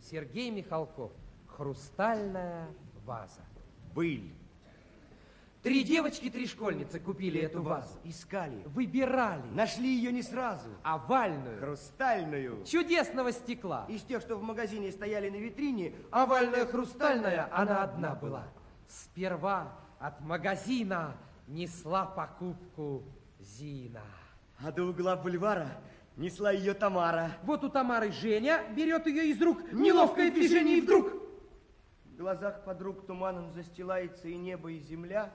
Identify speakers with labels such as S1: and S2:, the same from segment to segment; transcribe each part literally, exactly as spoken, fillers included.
S1: Сергей Михалков. Хрустальная ваза.
S2: Быль.
S1: Три девочки, три школьницы купили эту вазу.
S2: Искали.
S1: Выбирали.
S2: Нашли ее не сразу.
S1: Овальную.
S2: Хрустальную.
S1: Чудесного стекла.
S2: Из тех, что в магазине стояли на витрине,
S1: Овальная, хрустальная, она одна была. Сперва от магазина несла покупку Зина.
S2: А до угла бульвара несла ее Тамара.
S1: Вот у Тамары Женя берет ее из рук. Неловкое движение, и вдруг...
S2: В глазах подруг туманом застилается и небо, и земля.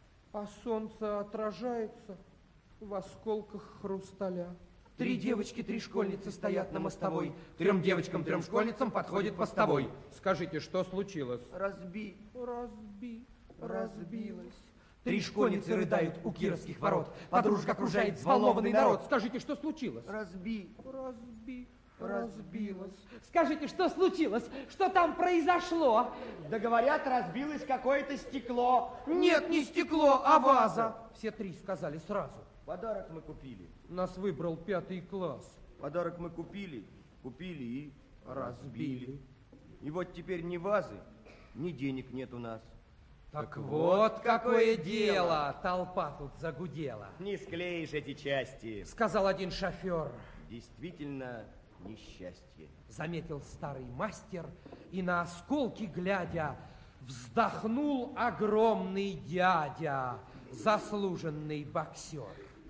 S1: А солнце отражается в осколках хрусталя.
S3: Три девочки, три школьницы стоят на мостовой. Трем девочкам, трем школьницам подходит постовой.
S1: Скажите, что случилось?
S2: Разби,
S1: Разби,
S2: разбилась.
S3: Три школьницы рыдают у Кировских ворот. Подружка окружает взволнованный народ.
S1: Скажите, что случилось?
S2: Разби,
S1: Разби,
S2: разбилась.
S1: Скажите, что случилось? Что там произошло?
S2: Да говорят, разбилось какое-то стекло.
S1: Нет, не стекло, а ваза. Все три сказали сразу.
S2: Подарок мы купили.
S1: Нас выбрал пятый класс.
S2: Подарок мы купили, купили и разбили. И вот теперь ни вазы, ни денег нет у нас.
S1: Так вот какое дело! Толпа тут загудела.
S2: Не склеишь эти части.
S1: Сказал один шофер.
S2: Действительно несчастье.
S1: Заметил старый мастер и на осколки глядя вздохнул огромный дядя, заслуженный боксер.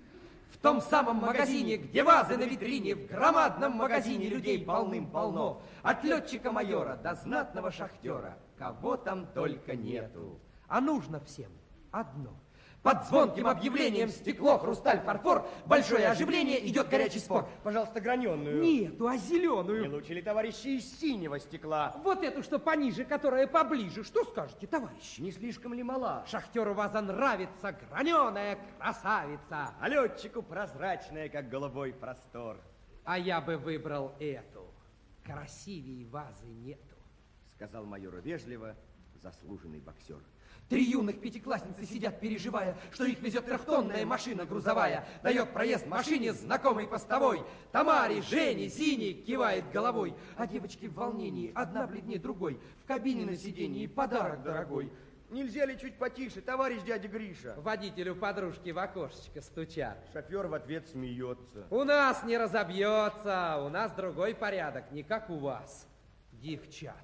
S3: В том самом магазине, где вазы на витрине, в громадном магазине людей полным-полно. От летчика-майора до знатного шахтера, кого там только нету.
S1: А нужно всем одно.
S3: Под звонким объявлением стекло, хрусталь, фарфор, большое оживление, идет горячий спор.
S2: Пожалуйста, граненую.
S1: Нету, а зеленую.
S2: Не лучше ли, товарищи, из синего стекла?
S1: Вот эту, что пониже, которая поближе. Что скажете, товарищ?
S2: Не слишком ли мала?
S1: Шахтеру ваза нравится, граненая красавица.
S2: А летчику прозрачная, как голубой простор.
S1: А я бы выбрал эту. Красивее вазы нету.
S2: Сказал майору вежливо заслуженный боксер.
S3: Три юных пятиклассницы сидят, переживая, что их везет трехтонная машина грузовая. Дает проезд машине знакомый постовой. Тамаре, Жене, Зине кивает головой. А девочки в волнении, одна бледнее другой. В кабине на сиденье подарок дорогой.
S2: Нельзя ли чуть потише, товарищ дядя Гриша?
S1: Водителю подружки в окошечко стучат.
S2: Шофер в ответ смеется.
S1: У нас не разобьется, у нас другой порядок, не как у вас, девчат.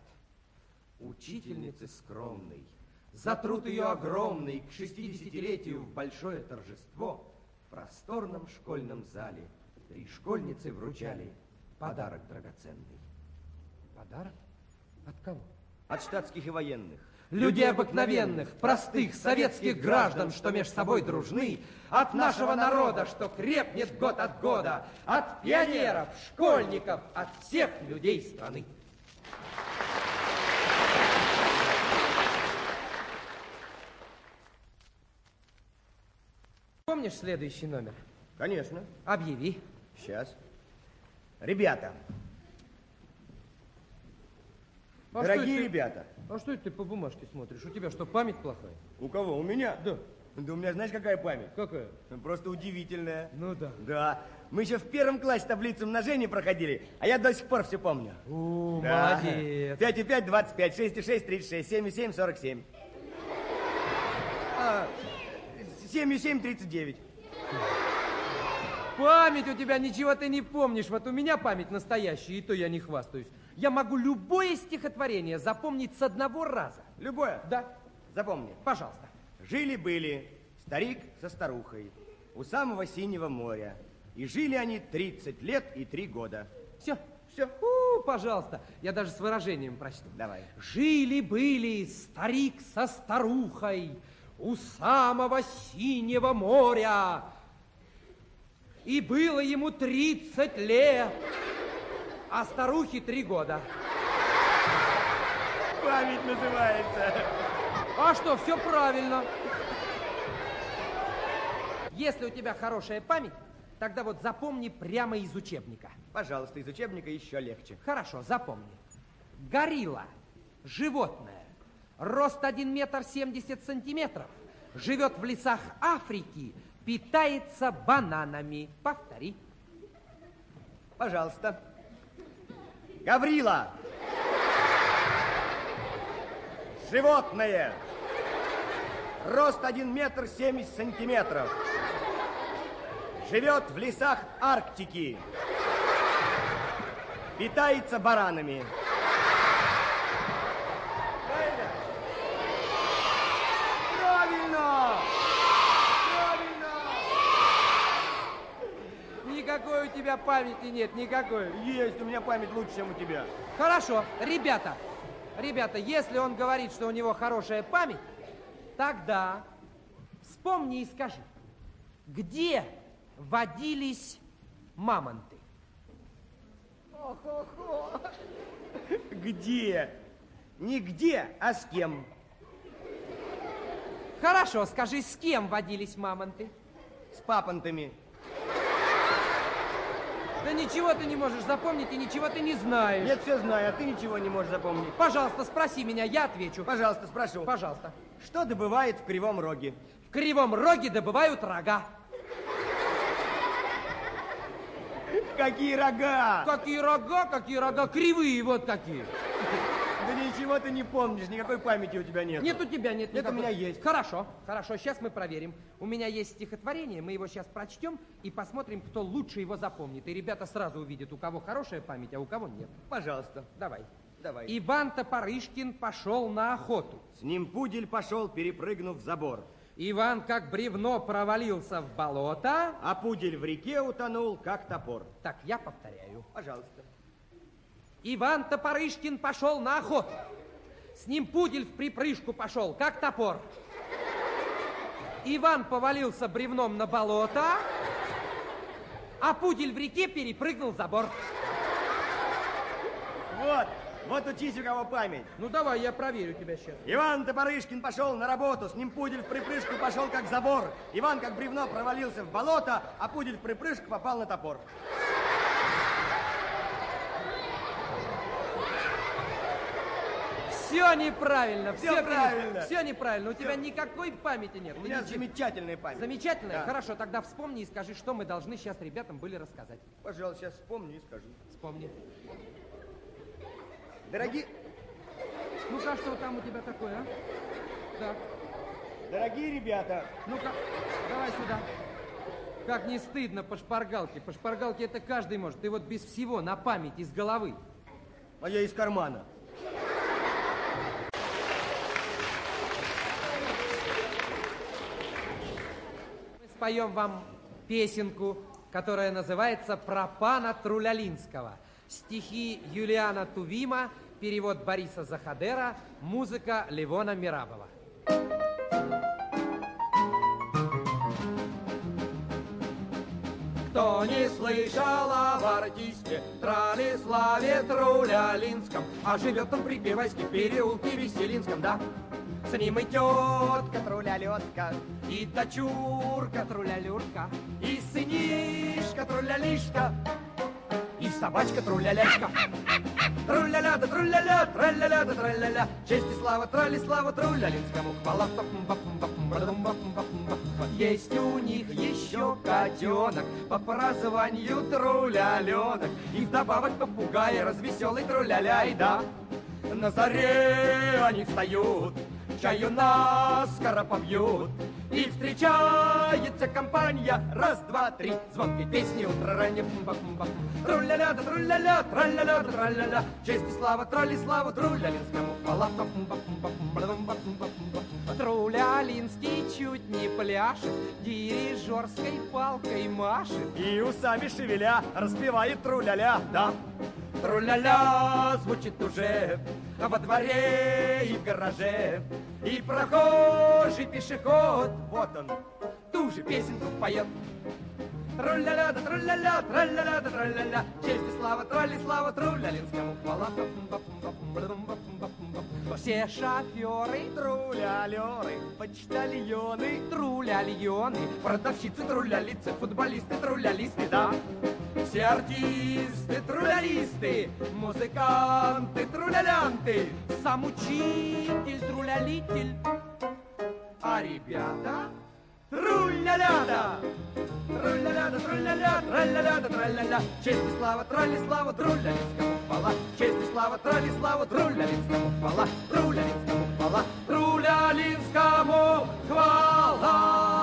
S3: Учительницы скромной, за труд ее огромный к шестидесятилетию в большое торжество в просторном школьном зале три школьницы вручали подарок драгоценный.
S1: Подарок? От кого?
S2: От штатских и военных.
S3: Людей обыкновенных, простых, советских граждан, что меж собой дружны, от нашего народа, что крепнет год от года, от пионеров, школьников, от всех людей страны.
S1: Помнишь следующий номер?
S2: Конечно.
S1: Объяви.
S2: Сейчас. Ребята.
S1: А
S2: Дорогие
S1: что
S2: ребята.
S1: А что это ты по бумажке смотришь? У тебя что, память плохая?
S2: У кого? У меня?
S1: Да.
S2: Да у меня знаешь, какая память?
S1: Какая?
S2: Просто удивительная.
S1: Ну да.
S2: Да. Мы еще в первом классе таблицу умножения проходили, а я до сих пор все помню.
S1: О,
S2: Да.
S1: молодец.
S2: пять и пять, двадцать пять, шесть и шесть, тридцать шесть, семь и семь, сорок семь. А, семь и семь, тридцать девять.
S1: Память у тебя, ничего ты не помнишь. Вот у меня память настоящая, и то я не хвастаюсь. Я могу любое стихотворение запомнить с одного раза.
S2: Любое?
S1: Да.
S2: Запомни.
S1: Пожалуйста.
S2: Жили-были старик со старухой у самого синего моря. И жили они тридцать лет и три года.
S1: Все.
S2: Все.
S1: У, пожалуйста. Я даже с выражением прочту.
S2: Давай.
S1: Жили-были старик со старухой у самого синего моря. И было ему тридцать лет, а старухе три года.
S2: Память называется.
S1: А что, все правильно. Если у тебя хорошая память, тогда вот запомни прямо из учебника.
S2: Пожалуйста, из учебника еще легче.
S1: Хорошо, запомни. Горилла, животное, рост один метр семьдесят сантиметров, живет в лесах Африки, питается бананами. Повтори.
S2: Пожалуйста. Гаврила. Животное. Рост один метр семьдесят сантиметров. Живет в лесах Арктики. Питается баранами. Правильно? Правильно! Правильно!
S1: Никакой у тебя памяти нет, никакой.
S2: Есть, у меня память лучше, чем у тебя.
S1: Хорошо, ребята, ребята, если он говорит, что у него хорошая память, тогда вспомни и скажи, где водились мамонты?
S2: Хо-хо-хо. Где? Не где, а с кем?
S1: Хорошо, скажи, с кем водились мамонты?
S2: С папонтами.
S1: Да ничего ты не можешь запомнить и ничего ты не знаешь.
S2: Нет, все знаю, а ты ничего не можешь запомнить.
S1: Пожалуйста, спроси меня, я отвечу.
S2: Пожалуйста, спрошу.
S1: Пожалуйста.
S2: Что добывает в Кривом Роге?
S1: В Кривом Роге добывают рога.
S2: Какие рога?
S1: Какие рога, какие рога, кривые вот такие.
S2: Да ничего ты не помнишь, никакой памяти у тебя нет.
S1: Нет у тебя, нет.
S2: Нет, у
S1: никакой.
S2: меня есть.
S1: Хорошо, хорошо, сейчас мы проверим. У меня есть стихотворение, мы его сейчас прочтем и посмотрим, кто лучше его запомнит. И ребята сразу увидят, у кого хорошая память, а у кого нет.
S2: Пожалуйста.
S1: Давай.
S2: Давай.
S1: Иван Топорышкин пошел на охоту.
S2: С ним пудель пошел, перепрыгнув забор.
S1: Иван, как бревно, провалился в болото.
S2: А пудель в реке утонул, как топор.
S1: Так, я повторяю.
S2: Пожалуйста.
S1: Иван Топорышкин пошел на охоту. С ним пудель в припрыжку пошел, как топор. Иван повалился бревном на болото, а пудель в реке перепрыгнул забор.
S2: Вот, вот учись, у кого память.
S1: Ну давай, я проверю тебя сейчас.
S2: Иван Топорышкин пошел на работу, с ним пудель в припрыжку пошел, как забор. Иван, как бревно, провалился в болото, а пудель в припрыжку попал на топор.
S1: Все неправильно,
S2: все,
S1: все
S2: правильно.
S1: Все неправильно, у
S2: все.
S1: тебя никакой памяти нет.
S2: У меня
S1: ничего...
S2: замечательная память.
S1: Замечательная?
S2: Да.
S1: Хорошо, тогда вспомни и скажи, что мы должны сейчас ребятам были рассказать.
S2: Пожалуйста, сейчас вспомню и скажу.
S1: Вспомни.
S2: Дорогие...
S1: Ну-ка, что там у тебя такое, а? Так.
S2: Дорогие ребята.
S1: Ну-ка, давай сюда. Как не стыдно по шпаргалке. По шпаргалке это каждый может. Ты вот без всего, на память, из головы.
S2: А я из кармана.
S1: Мы споем вам песенку, которая называется «Про пана Трулялинского». Стихи Юлиана Тувима, перевод Бориса Захадера, музыка Левона Мирабова. Кто не слышал об артисте Тралиславе Трулялинском, а живет он при Первойске переулке Веселинском, да? С ним и тетка Трулялетка, и дочурка Трулялюрка, и сынишка Трулялишка, и собачка Трулялячка. Труляля да труляля, траляля да траляля, честь и слава Тралиславу Трулялинскому, хвала. Есть у них еще котенок, по прозванию Труляленок, и вдобавок попугай развеселый Труляля, и да. На заре они встают, чаю наскоро попьют, и встречается компания, раз, два, три, звонкой песни утро раннее. Труляля да труляля, траляля да траляля, честь и слава Тралиславу Трулялинскому, хвала. Трулялинский чуть не пляшет, дирижерской палкой машет,
S2: И усами шевеля распевает труляля, да.
S1: Тру-ля-ля звучит уже во дворе и в гараже, и прохожий пешеход,
S2: Вот он.
S1: ту же песенку поет. Тру-ля-ля да тру-ля-ля, тра-ля-ля да тра-ля-ля, честь и слава Тралиславу Трулялинскому, хвала. Все шоферы,
S2: Трулялеры, почтальоны,
S1: труляльоны, продавщицы, трулялицы, футболисты, трулялисты, да. Все артисты, трулялисты, музыканты, трулялянты, сам учитель, трулялитель, а ребята трулялята. Трулялята, трулялят, траляля, траляля, честь и слава Тралиславу Трулялинскому, хвала. Честь и слава Тралиславу Трулялинскому, хвала. Трулялинскому,
S3: хвала, Трулялинскому хвала.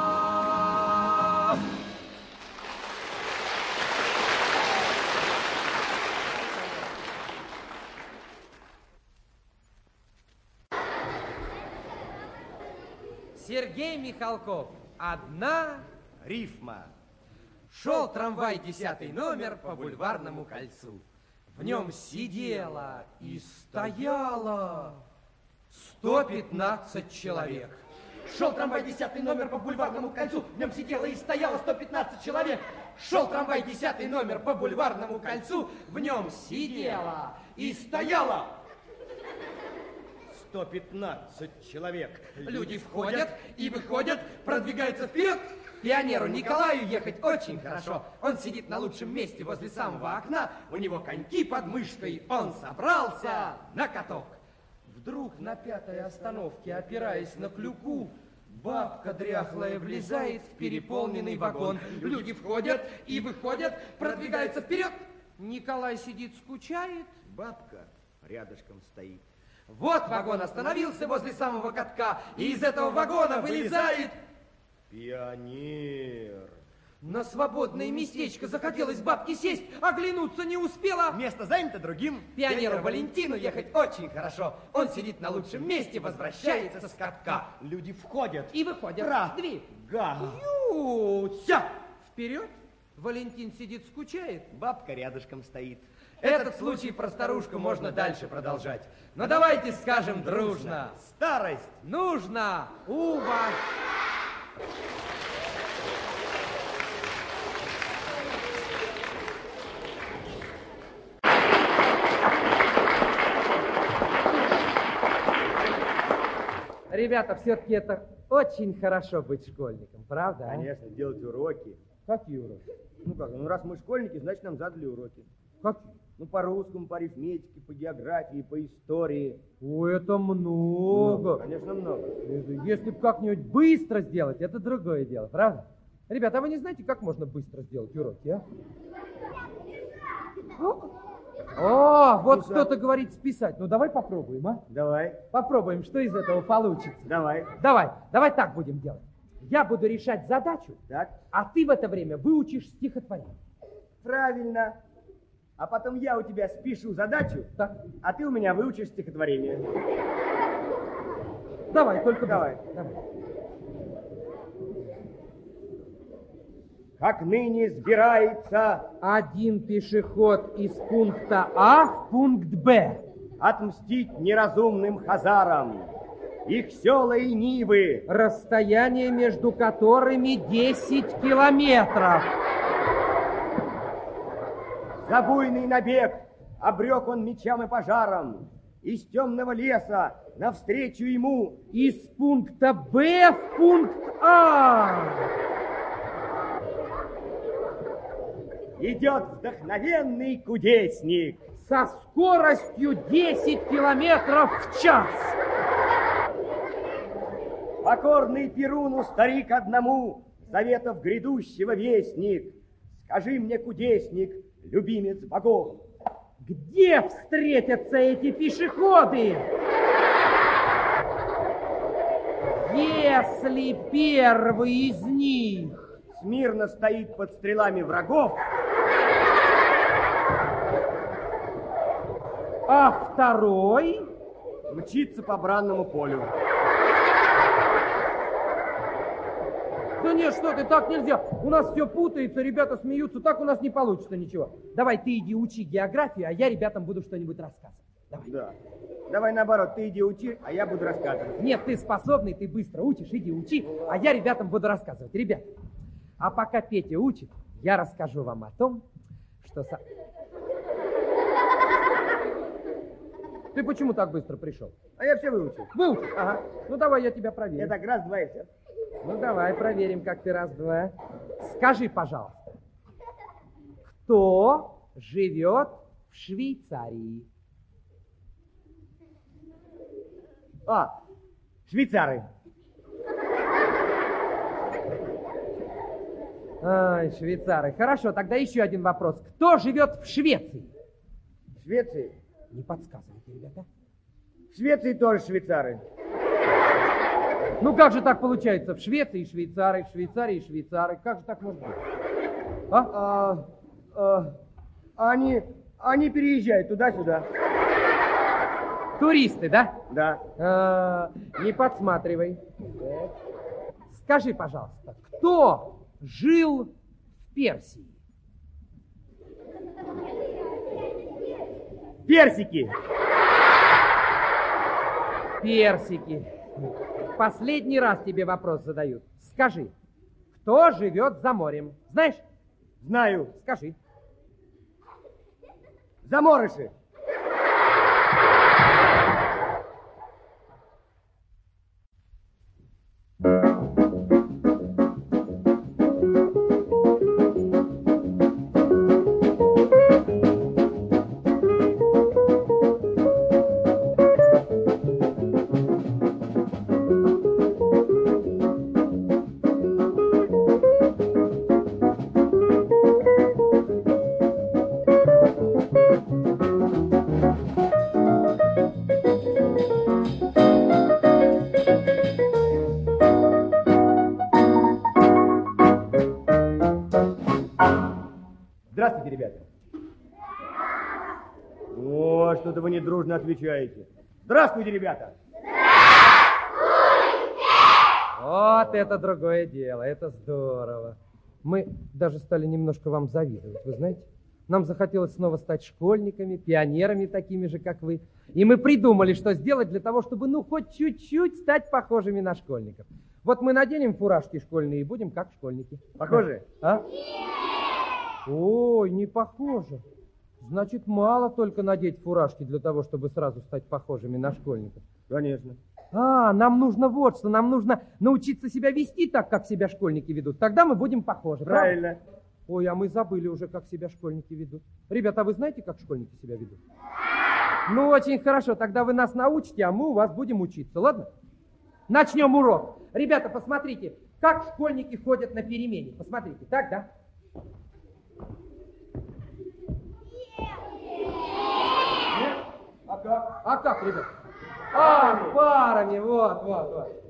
S3: Сергей Михалков. Одна
S2: рифма.
S3: Шел трамвай десятый номер по Бульварному кольцу. В нем сидело и стояло сто пятнадцать человек. Шел трамвай десятый номер по Бульварному кольцу. В нем сидело и стояло сто пятнадцать человек. Шел трамвай десятый номер по Бульварному кольцу. В нем сидело и стояло
S2: сто пятнадцать человек.
S3: Люди входят и выходят, продвигаются вперед. Пионеру Николаю ехать очень хорошо. Он сидит на лучшем месте возле самого окна. У него коньки под мышкой. Он собрался на каток. Вдруг на пятой остановке, опираясь на клюку, бабка дряхлая влезает в переполненный вагон. Люди входят и выходят, продвигаются вперед. Николай сидит, скучает.
S2: Бабка рядышком стоит.
S3: Вот вагон остановился возле самого катка, и из этого вагона вылезает
S2: пионер.
S3: На свободное местечко захотелось бабке сесть, оглянуться не успела.
S2: Место занято другим.
S3: Пионеру Валентину ехать очень хорошо. Он сидит на лучшем месте, возвращается с катка.
S2: Люди входят
S3: и выходят.
S2: Раз,
S3: Две.
S2: Га.
S3: Ются. Вперед. Валентин сидит, скучает.
S2: Бабка рядышком стоит.
S3: Этот случай про старушку можно дальше продолжать. Но давайте скажем дружно.
S2: Старость
S3: нужно уважать. Ребята, все-таки это очень хорошо быть школьником, правда?
S2: Конечно, а? Делать уроки.
S3: Какие уроки?
S2: Ну как, ну раз мы школьники, значит нам задали уроки.
S3: Какие?
S2: Ну по русскому, по арифметике, по географии, по истории.
S3: О, это много.
S2: много. Конечно, много.
S3: Это, если бы как-нибудь быстро сделать, это другое дело, правда? Ребята, а вы не знаете, как можно быстро сделать уроки, а? О, вот кто-то говорит списать. Ну, давай попробуем, а?
S2: Давай.
S3: Попробуем, что из этого получится.
S2: Давай.
S3: Давай, давай так будем делать. Я буду решать задачу,
S2: так.
S3: А ты в это время выучишь стихотворение.
S2: Правильно. А потом я у тебя спишу задачу,
S3: так.
S2: А ты у меня выучишь стихотворение.
S3: Давай, только
S2: давай.
S3: давай.
S2: Как ныне сбирается
S3: один пешеход из пункта А в пункт Б
S2: отмстить неразумным хазарам их села и нивы,
S3: расстояние между которыми десять километров.
S2: За буйный набег обрек он мечам и пожаром. Из темного леса навстречу ему
S3: из пункта Б в пункт А
S2: идет вдохновенный кудесник
S3: со скоростью десять километров в час.
S2: Покорный Перуну старик одному заветов грядущего вестник. Скажи мне, кудесник, любимец богов,
S3: где встретятся эти пешеходы? Если первый из них
S2: смирно стоит под стрелами врагов,
S3: а второй
S2: мчится по бранному полю.
S3: Да нет, что ты, так нельзя. У нас все путается, ребята смеются, так у нас не получится ничего. Давай ты иди учи географию, а я ребятам буду что-нибудь рассказывать. Давай.
S2: Да. Давай наоборот, ты иди учи, а я буду рассказывать.
S3: Нет, ты способный, ты быстро учишь, иди учи, а я ребятам буду рассказывать. Ребят, а пока Петя учит, я расскажу вам о том, что... Со... Ты почему так быстро пришел?
S2: А я все выучил.
S3: Выучил?
S2: Ага.
S3: Ну давай я тебя проверю.
S2: Я так раз, два и все.
S3: Ну давай проверим, как ты раз, два. Скажи, пожалуйста, кто живет в Швейцарии?
S2: А, швейцары.
S3: Ай, швейцары. Хорошо, тогда еще один вопрос. Кто живет в Швеции?
S2: В Швеции?
S3: Не подсказывайте, ребята.
S2: В Швеции тоже швейцары.
S3: Ну как же так получается? В Швеции швейцары, в Швейцарии швейцары. Как же так может быть? А?
S2: А, а, они, они переезжают туда-сюда.
S3: Туристы, да?
S2: Да.
S3: А, не подсматривай. Скажи, пожалуйста, кто жил в Персии?
S2: Персики.
S3: Персики. Последний раз тебе вопрос задают. Скажи, кто живет за морем? Знаешь?
S2: Знаю.
S3: Скажи.
S2: Заморыши. Здравствуйте, ребята. О, что-то вы недружно отвечаете. Здравствуйте, ребята.
S3: Вот это другое дело, это здорово. Мы даже стали немножко вам завидовать, вы знаете? Нам захотелось снова стать школьниками, пионерами такими же, как вы. И мы придумали, что сделать для того, чтобы, ну, хоть чуть-чуть стать похожими на школьников. Вот мы наденем фуражки школьные и будем как школьники.
S2: Похожи?
S3: А? Ой, не похоже. Значит, мало только надеть фуражки для того, чтобы сразу стать похожими на школьников.
S2: Конечно.
S3: А, нам нужно вот что, нам нужно научиться себя вести так, как себя школьники ведут. Тогда мы будем похожи.
S2: Правильно.
S3: Правда? Ой, а мы забыли уже, как себя школьники ведут. Ребята, а вы знаете, как школьники себя ведут? Ну, очень хорошо, тогда вы нас научите, а мы у вас будем учиться, ладно? Начнем урок. Ребята, посмотрите, как школьники ходят на перемене. Посмотрите, так, да?
S2: А как?
S3: А как, ребят? А, парами, вот, вот, вот.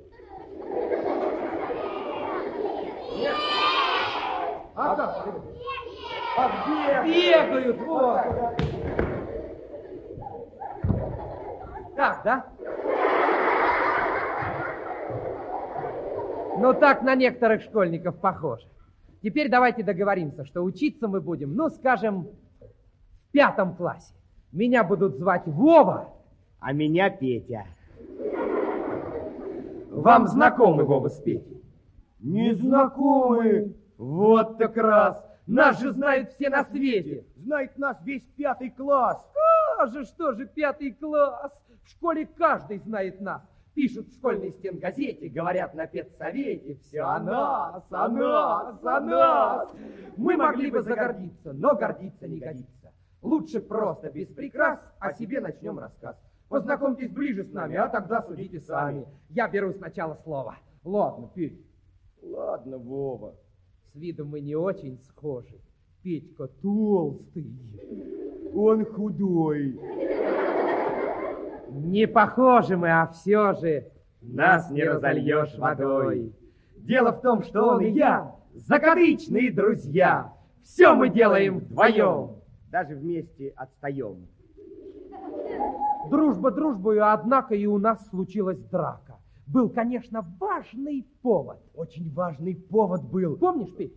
S3: Нет? А как, ребят?
S2: А где?
S3: Бегают, вот. Так, да? Ну, так на некоторых школьников похоже. Теперь давайте договоримся, что учиться мы будем, ну, скажем, в пятом классе. Меня будут звать Вова.
S2: А меня Петя.
S3: Вам знакомы Вова с Петей?
S2: Незнакомые.
S3: Вот так раз. Нас же знают все на свете.
S2: Знает нас весь пятый класс.
S3: А же, что же, пятый класс? В школе каждый знает нас. Пишут в школьной стенгазете, говорят на педсовете. Все о нас, о нас, о нас. Мы могли бы загордиться, но гордиться не годится. Лучше просто, без прикрас, о себе начнем рассказ. Познакомьтесь ближе с нами, а тогда судите сами. Я беру сначала слово. Ладно, Петь.
S2: Ладно, Вова.
S3: С виду мы не очень схожи. Петька толстый.
S2: Он худой.
S3: Не похожи мы, а все же нас не разольешь водой. Дело в том, что он и я закадычные друзья. Все мы делаем вдвоем.
S2: Даже вместе отстаем.
S3: Дружба дружбою, однако и у нас случилась драка. Был, конечно, важный повод.
S2: Очень важный повод был.
S3: Помнишь, Петь?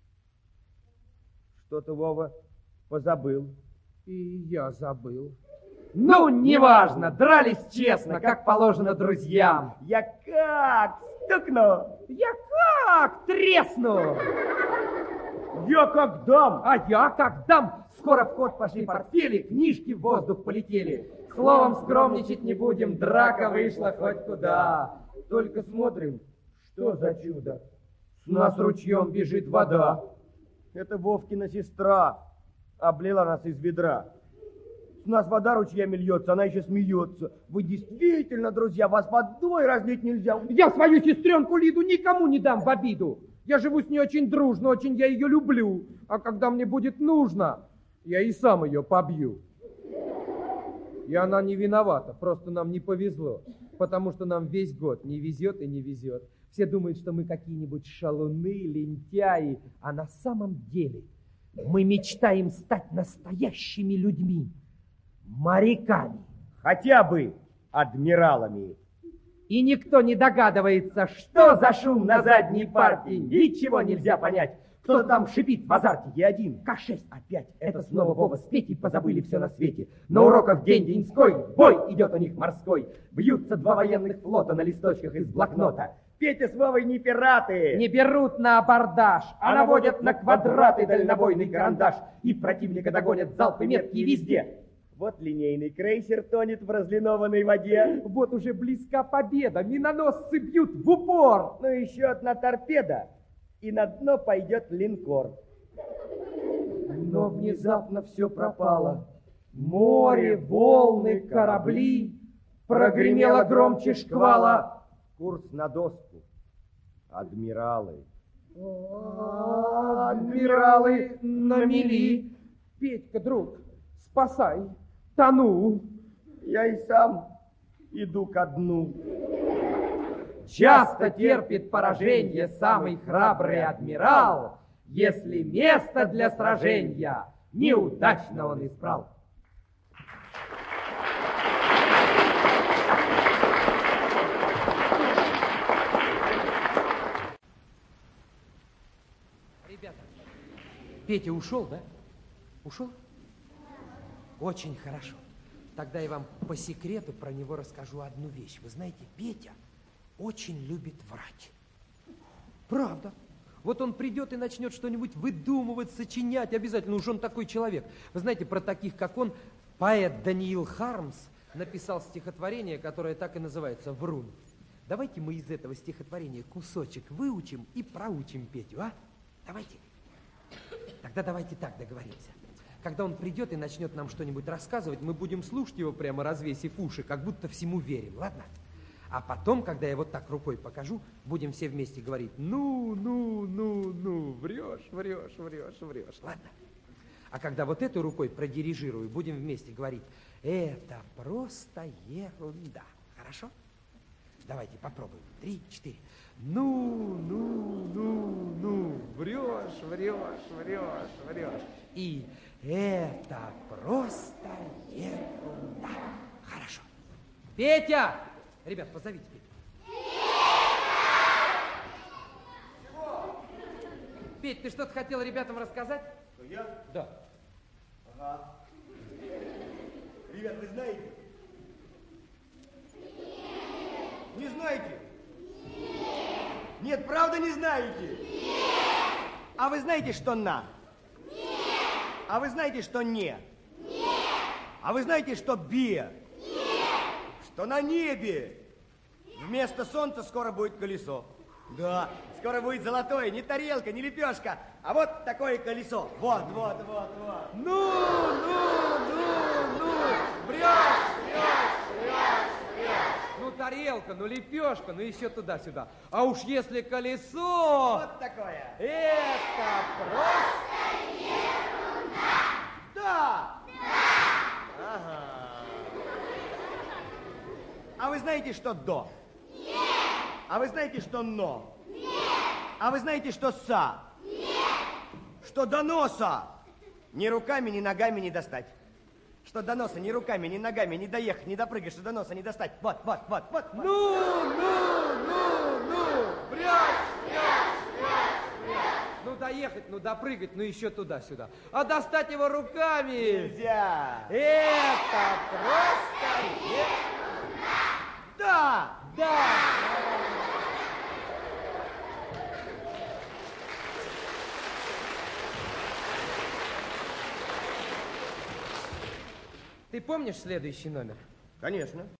S2: Что-то, Вова, позабыл.
S3: И я забыл. Ну, неважно, дрались честно, как положено друзьям.
S2: Я как стукну.
S3: Я как тресну.
S2: Я как дам.
S3: А я как дам. Скоро в ход пошли портфели, книжки в воздух полетели. Словом, скромничать не будем, драка вышла хоть куда. Только смотрим, что за чудо. С нас ручьем бежит вода.
S2: Это Вовкина сестра облила нас из ведра. С нас вода ручьями льется, она еще смеется. Вы действительно, друзья, вас водой разлить нельзя.
S3: Я свою сестренку Лиду никому не дам в обиду. Я живу с ней очень дружно, очень я ее люблю. А когда мне будет нужно, я и сам ее побью.
S4: И она не виновата, просто нам не повезло. Потому что нам весь год не везет и не везет. Все думают, что мы какие-нибудь шалуны, лентяи. А на самом деле мы мечтаем стать настоящими людьми. Моряками.
S2: Хотя бы адмиралами.
S4: И никто не догадывается, что за шум на задней парте. Ничего нельзя понять. Кто-то там шипит в азарте.
S2: Я один.
S4: Ка шесть опять. Это снова Вова с Петей позабыли все на свете. На уроках день деньской. Бой идет у них морской. Бьются два военных флота на листочках из блокнота.
S2: Петя с Вовой не пираты.
S4: Не берут на абордаж, а, а наводят на квадраты дальнобойный карандаш. И противника догонят залпы меткие везде.
S2: Вот линейный крейсер тонет в разлинованной воде.
S4: Вот уже близка победа. Миноносцы бьют в упор.
S2: Ну еще одна торпеда, и на дно пойдет линкор.
S4: Но внезапно все пропало. Море, волны, корабли. Прогремело громче шквала.
S2: Курс на доску. Адмиралы.
S4: Адмиралы на мели. Петька, друг, спасай. Тону.
S2: Я и сам иду ко дну.
S4: Часто терпит поражение самый храбрый адмирал, если место для сражения неудачно он избрал. Ребята, Петя ушел, да? Ушел? Очень хорошо. Тогда я вам по секрету про него расскажу одну вещь. Вы знаете, Петя очень любит врать. Правда. Вот он придет и начнет что-нибудь выдумывать, сочинять. Обязательно, уж он такой человек. Вы знаете, про таких, как он, поэт Даниил Хармс написал стихотворение, которое так и называется «Врун». Давайте мы из этого стихотворения кусочек выучим и проучим Петю, а? Давайте. Тогда давайте так договоримся. Когда он придет и начнет нам что-нибудь рассказывать, мы будем слушать его, прямо развесив уши, как будто всему верим, ладно? А потом, когда я вот так рукой покажу, будем все вместе говорить: ну, ну, ну, ну, врешь, врешь, врешь, врешь, ладно? А когда вот этой рукой продирижирую, будем вместе говорить: это просто ерунда, хорошо? Давайте попробуем. Три, четыре. Ну, ну, ну, ну, врешь, врешь, врешь, врешь. И это просто ерунда. Хорошо. Петя! Ребят, позовите Петю. Чего? Петь, ты что-то хотел ребятам рассказать?
S2: Я?
S4: Да.
S2: Ага. Ребят, вы знаете? Не знаете? Нет, правда не знаете? Нет. А вы знаете, что на? Нет. А вы знаете, что не? Нет. А вы знаете, что бе? Нет. Что на небе вместо солнца скоро будет колесо. Да, скоро будет золотое, не тарелка, не лепешка, а вот такое колесо. Вот, вот, вот, вот.
S4: Ну, ну, ну, ну, врешь, врешь, врешь, врешь. Ну, тарелка, ну, лепешка, ну, еще туда-сюда. А уж если колесо...
S2: Вот такое.
S4: Это просто
S2: ерунда. Да. Да. Ага. А вы знаете, что до? Нет. А вы знаете, что но? Нет. А вы знаете, что са? Нет. Что до носа ни руками, ни ногами не достать. Что до носа ни руками, ни ногами не доехать, не допрыгать, что до носа не достать. Вот, вот, вот, вот.
S4: Ну, ну, ну, ну, врешь, врешь, врешь, врешь. Ну, доехать, ну, допрыгать, ну, еще туда-сюда. А достать его руками...
S2: Нельзя.
S4: Это просто...
S2: Да.
S4: Да. Ты помнишь следующий номер?
S2: Конечно.